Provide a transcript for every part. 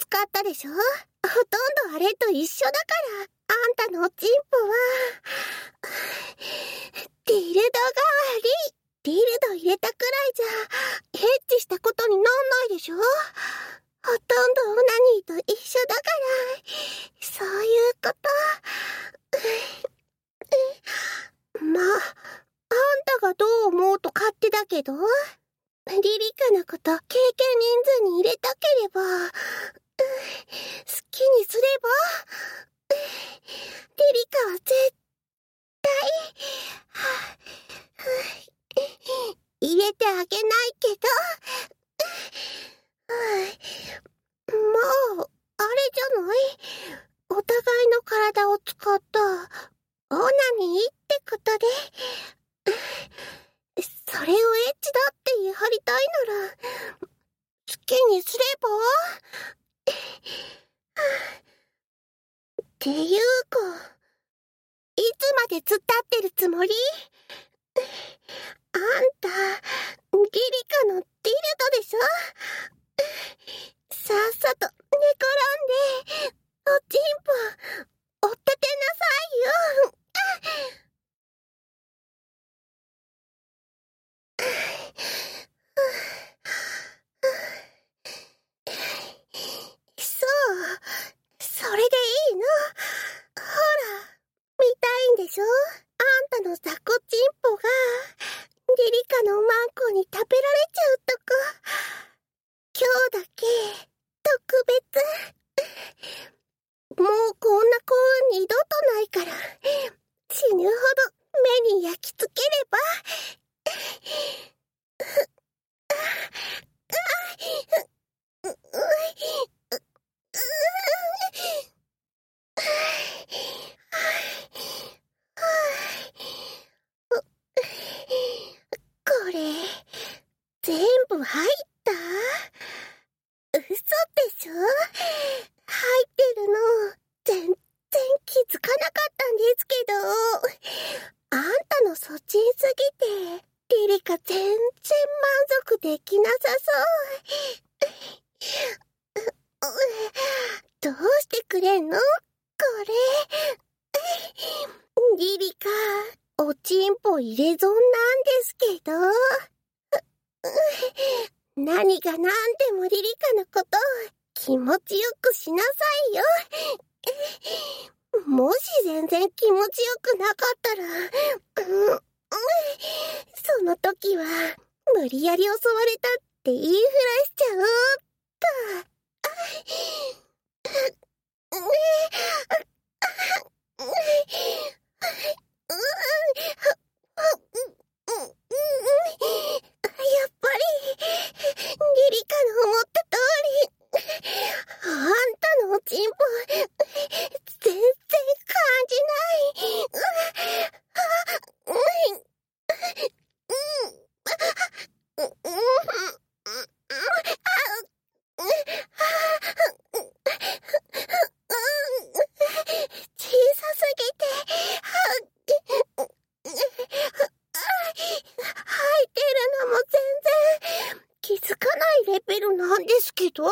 使ったでしょ。ほとんどあれと一緒だから。あんたのおちんぽは、ディルド代わり。ディルド入れたくらいじゃ、ヘッチしたことになんないでしょ。ほとんどオナニーと一緒だから、そういうこと。まあ、あんたがどう思うと勝手だけど、リリカのこと経験人数に入れたければ、好きにすれば、リリカは絶対、入れてあげないけど、もう、あれじゃない？お互いの体を使ったオナニーってことで、それをエッチだって言い張りたいなら、好きにすれば？っていうか、いつまで突っ立ってるつもり？あんた、リリカのディルドでしょ？さっさと寝転んで、おちんぽ、追っててなさいよ。そう、それでいいの？ほら、見たいんでしょ？あんたの雑魚ちんぽが、リリカのマンコに食べられちゃうとこ。今日だけ、特別。もうこんな幸運二度とないから、死ぬほど目に焼き付ければ。これ、全部入った？嘘でしょ？入ってるの、全然気づかなかったんですけど、あんたのそちんすぎて、リリカ全然満足できなさそう。どうしてくれんの？これ。リリカ、おちんぽ入れ損なんですけど。何が何でもリリカのこと気持ちよくしなさいよ。もし全然気持ちよくなかったら、その時は無理やり襲われたって言いふらしちゃおうっと。やっぱり、リリカの思った通り、あんたのおちんぽ、全然感じない。小さすぎて、入ってるのも全然気づかないレベルなんですけど。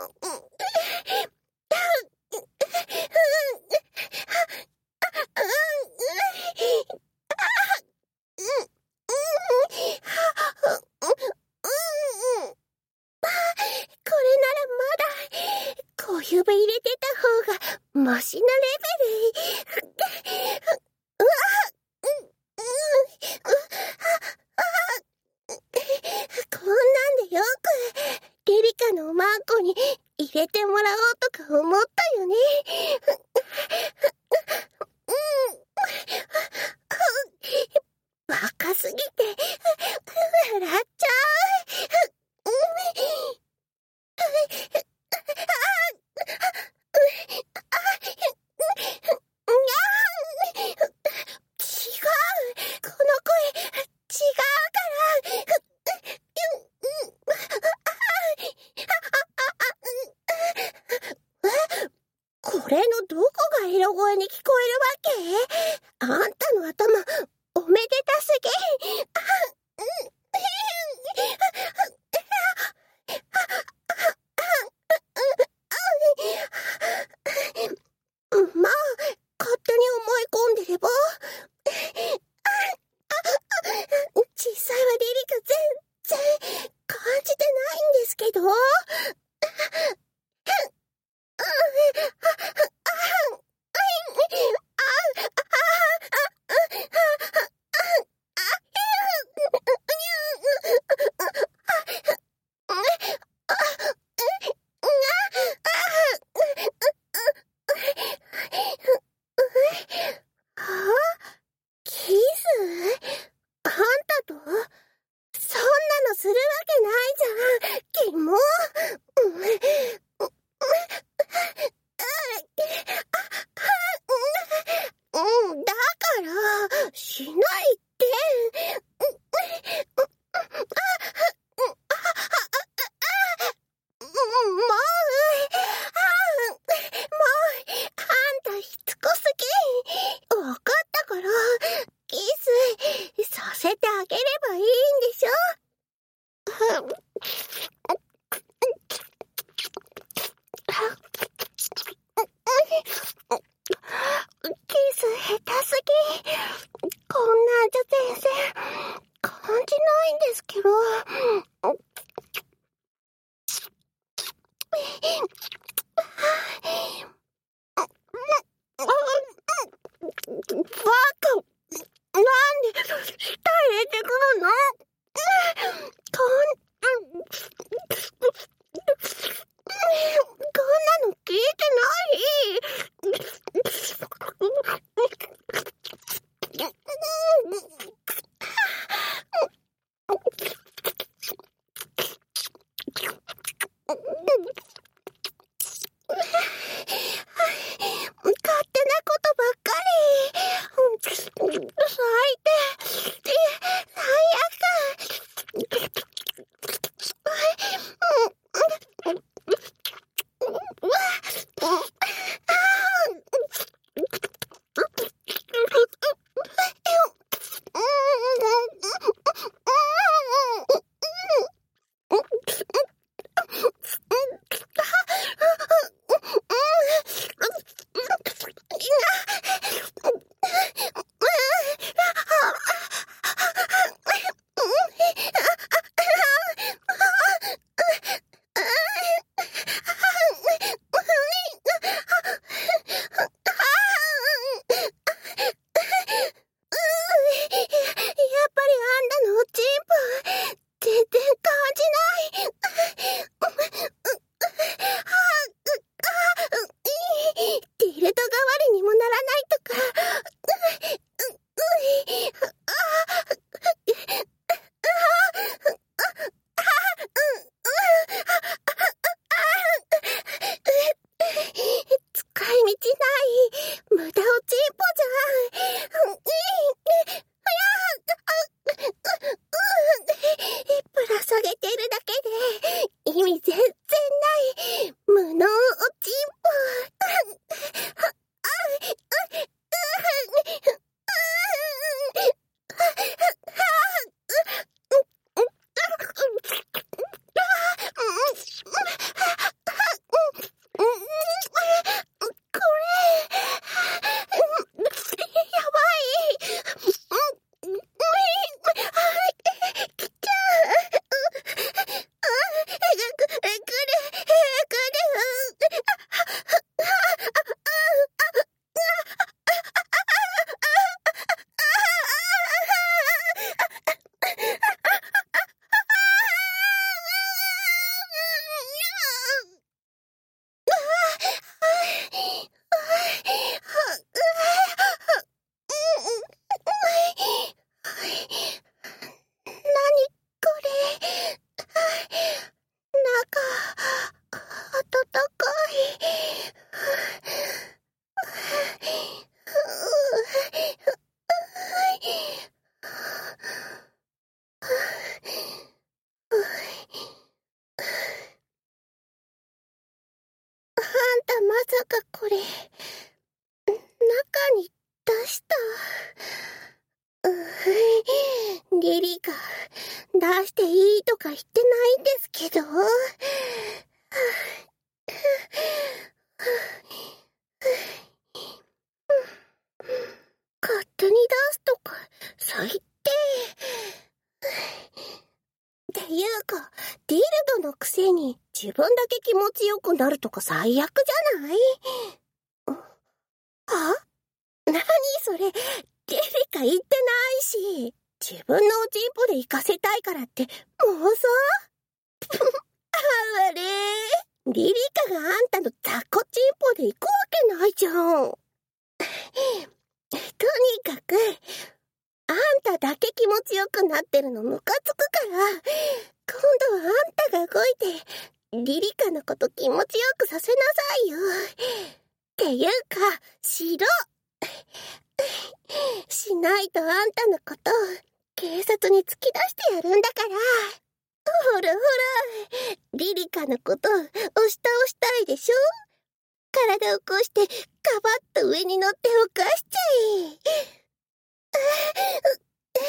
これならまだ小指入れてた方がマシなレベル。うわこんなんでよくリリカのマンコに入れてもらおうとか思ったよね。バカすぎて笑っちゃう。違う、この声違うから。これのどこがエロ声に聞こえるわけ？あんたの頭おめでたすぎ。 バカ、なんで舌入れてくるの？こんなの聞いてない。勝手なことばっかり。最低。最悪。まさかこれ、中に出した。リリカ、出していいとか言ってないんですけど。勝手に出すとか、最低。っていうか、ディルドのくせに自分だけ気持ちよくなるとか最悪じゃない？は？何それ、リリカ言ってないし、自分のおちんぽで行かせたいからって妄想？あれ、リリカがあんたの雑魚ちんぽで行くわけないじゃん。とにかく、あんただけ気持ちよくなってるのムカつくから、今度はあんたが動いて、リリカのこと気持ちよくさせなさいよ。っていうか、しろ。しないとあんたのこと、警察に突き出してやるんだから。ほらほら、リリカのこと押し倒したいでしょ？体を起こして、カバッと上に乗って起かしちゃえ。リ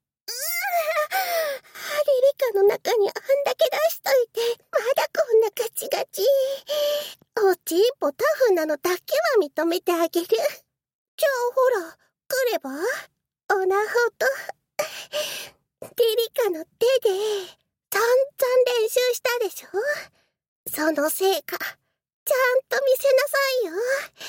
リカの中にあんだけ出しといて、まだこんなガチガチ。おちんぽタフなのだけは認めてあげる。じゃあほら、来ればオナホと。リリカの手で、散々練習したでしょ？ その成果、ちゃんと見せなさいよ。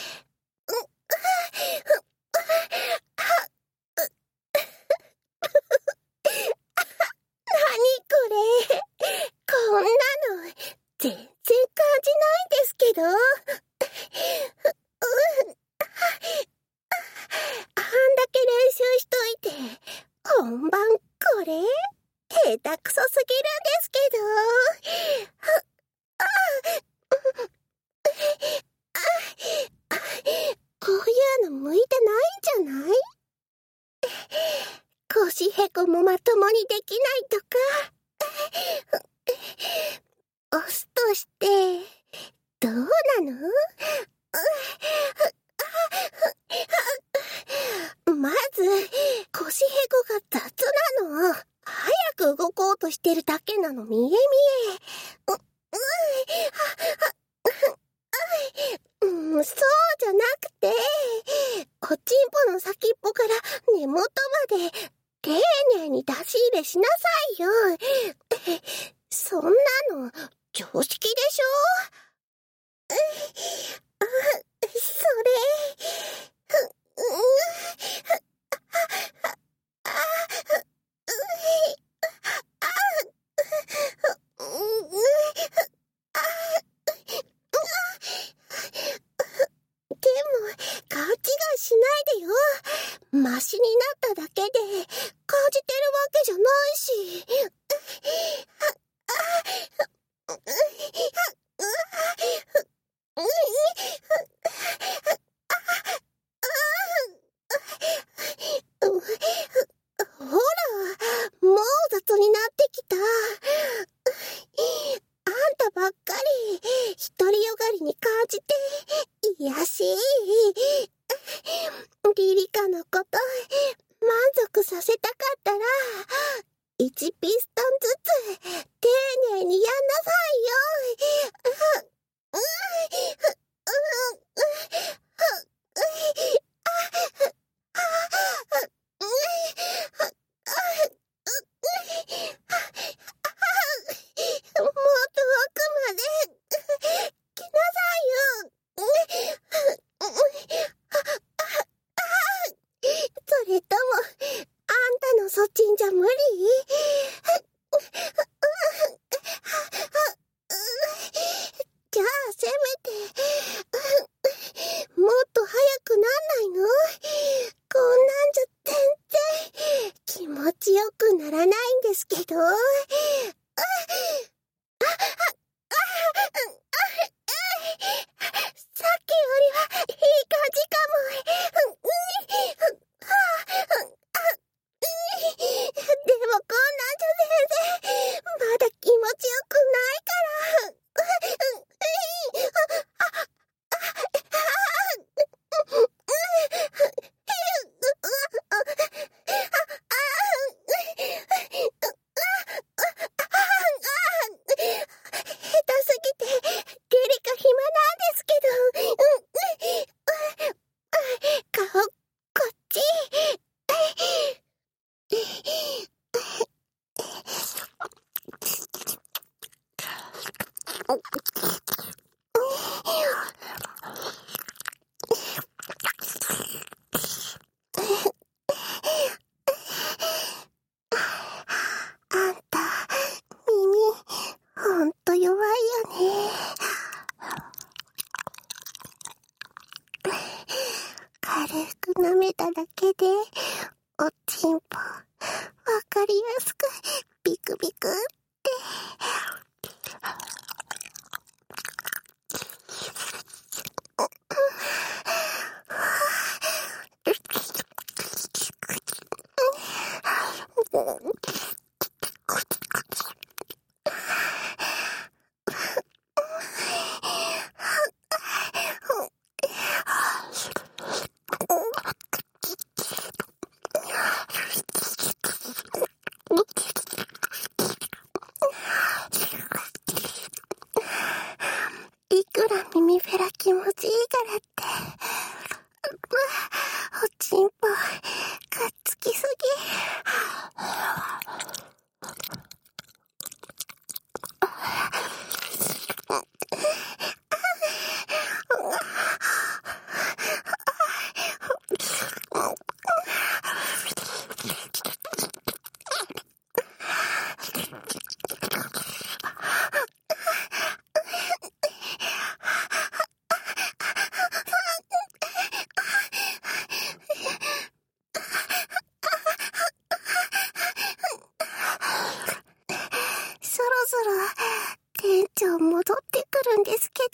何これ。こんなの、全然感じないんですけど。あんだけ練習しといて、本番これ下手くそすぎるんですけど。こういうの向いてないんじゃない？腰へこもまともにできないとか。押すとして、どうなの？まず、腰へこが雑なの。早く動こうとしてるだけなの、見え見え。そうじゃなくて、おちんぽの先っぽから根元まで丁寧に出し入れしなさいよ。そんなの常識でしょ？それ、でも、勘違いしないでよ。マシになっただけで、感じてるわけじゃないし。ほら、もう雑になってきた。あんたばっかり、独りよがりに感じて、いやしい。リリカのこと、満足させたかったら、1ピストンずつ、丁寧にやんなさいよ。もっと奥まで来なさいよ。それとも、あんたのそっちんじゃ無理？じゃあせめて、もっと早くなんないの？こんなんじゃ全然気持ちよくならないんですけど。さっきよりはいい感じかも。でもこんなんじゃ全然まだ気持ちよくないから。下手すぎて、リリカ暇なんですけど。顔、こっち。あんた、耳、ほんと弱いよね。軽く舐めただけで、おちんぽ、わかりやすく、ビクビクって。いくら耳フェラ気持ちいいからって。おちんぽ、かっつきすぎ。 るんですけど。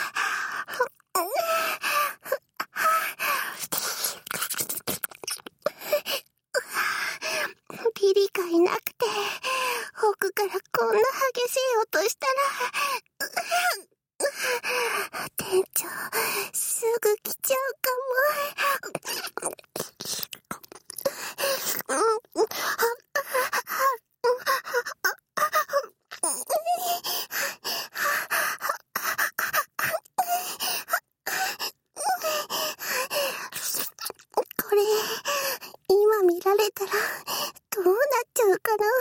リリカいなくて、奥からこんな激しい音したら、店長、すぐ来ちゃうかも。これ、今見られたら、どうなっちゃうかな。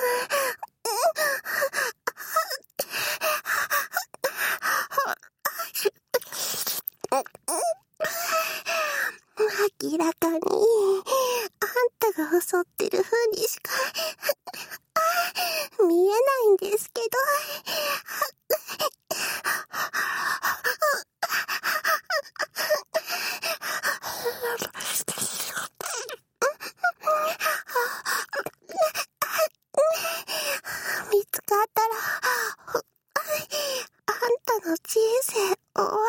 明らかに、あんたが襲ってる風にしか、見えないんですけど。見つかったら、あんたの人生終わ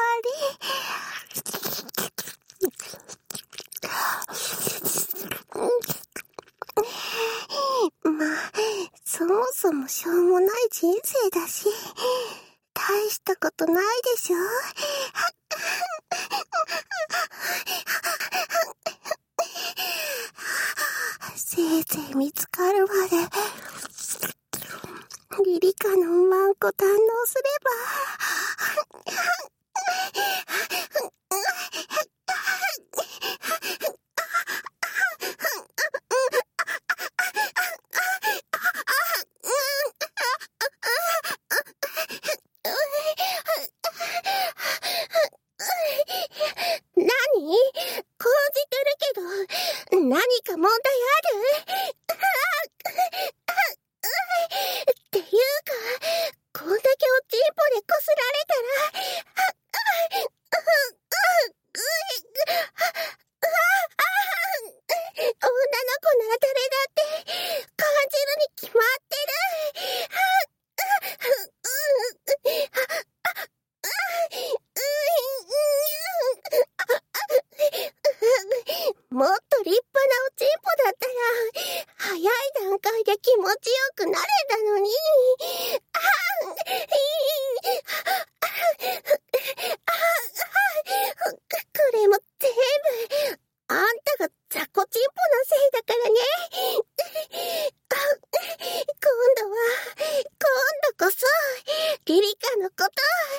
り。まあ、そもそもしょうもない人生だし、大したことないでしょ。せいぜい見つかるまで、リリカのうまんこ堪能すれば。何？講じてるけど、何か問題ある？っていうか、こんだけおちんぽでこすられたら、女の子なら誰だって感じるに決まってる。もっと立派なおちんぽだったら、早い段階で気持ちよくなれたのに。これも全部、あんたが雑魚ちんぽのせいだからね。今度こそ、リリカのこと、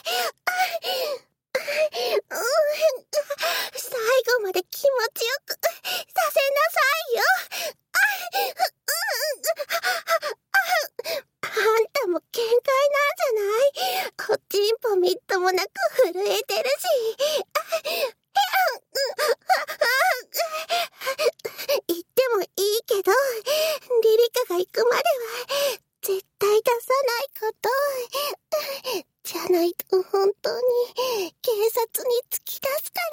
最後まで気持ちよくさせなさいよ。あんたも限界なんじゃない？おちんぽみっともなく震えてるし。言ってもいいけど、リリカが行くまでは絶対出さないこと。じゃないと本当に警察に突き出すから。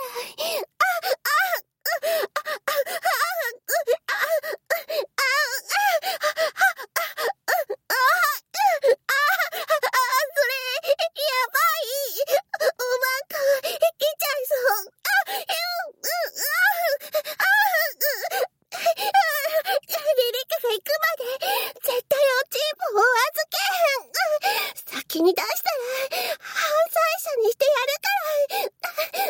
それ、やばい。おまんこ、来ちゃいそう。リリカが行くまで、絶対おちんぽを預けへん。先に出したら、犯罪者にしてやるから。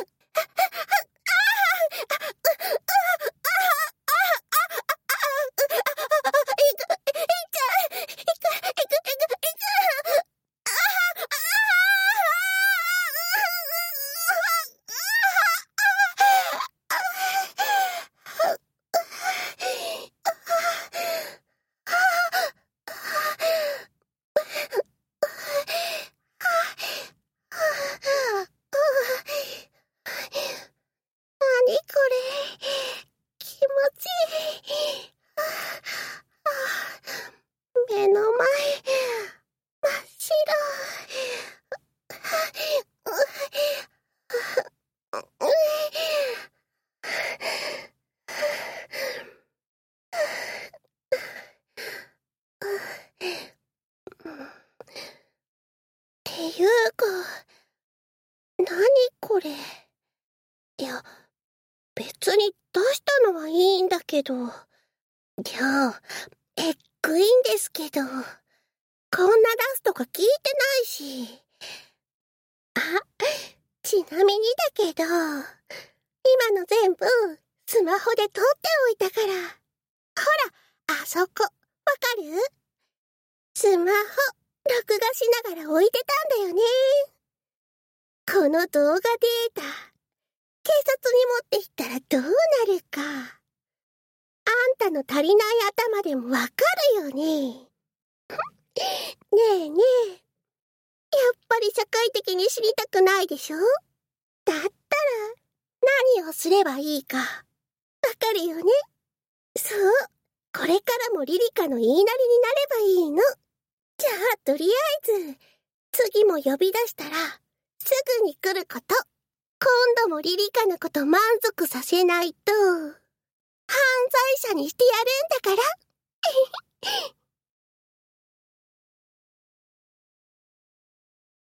これ。いや、別に出したのはいいんだけど。じゃあ、エッグいいんですけど。こんな出すとか聞いてないし。あ、ちなみにだけど、今の全部、スマホで撮っておいたから。ほら、あそこ、わかる？スマホ、録画しながら置いてたんだよね。この動画データ、警察に持っていったらどうなるか。あんたの足りない頭でもわかるよね。ねえねえ、やっぱり社会的に知りたくないでしょ？だったら、何をすればいいか、わかるよね？そう、これからもリリカの言いなりになればいいの。じゃあ、とりあえず、次も呼び出したら、すぐに来ること。今度もリリカのこと満足させないと、犯罪者にしてやるんだから。